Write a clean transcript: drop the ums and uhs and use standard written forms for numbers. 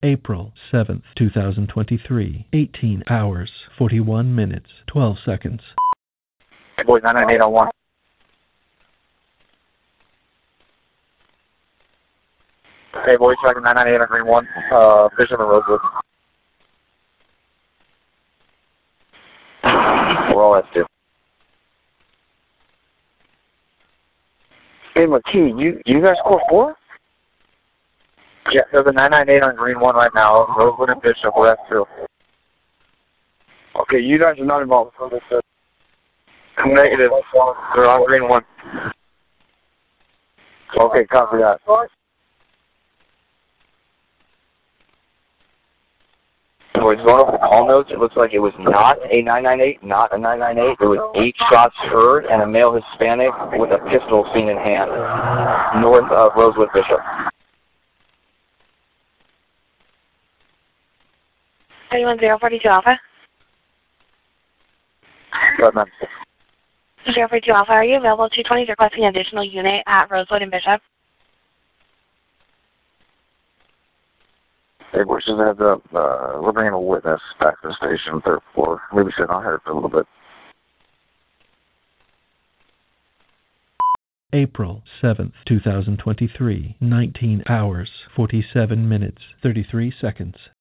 April 7th, 2023, 18 hours, 41 minutes, 12 seconds. Hey, boys, 99801. Hey, boys, tracking 998 on Green 1, Bishop and Rosewood. We're all S2. Hey, McKee, you guys score 4? Yeah, there's a 998 on Green 1 right now, Rosewood and Bishop, we're S2. Okay, you guys are not involved. Negative. They're on Green 1. Okay, copy that. Boys, going over the call notes, it looks like it was not a 998, not a 998. It was 8 shots heard and a male Hispanic with a pistol seen in hand, north of Rosewood Bishop. 31042 Alpha. Go ahead, man. 042 Alpha, are you available? 220 is requesting an additional unit at Rosewood and Bishop. Hey, boys, just a heads up. We're bringing a witness back to the station, 3rd floor. Maybe sitting on her for a little bit. April 7th, 2023, 19 hours, 47 minutes, 33 seconds.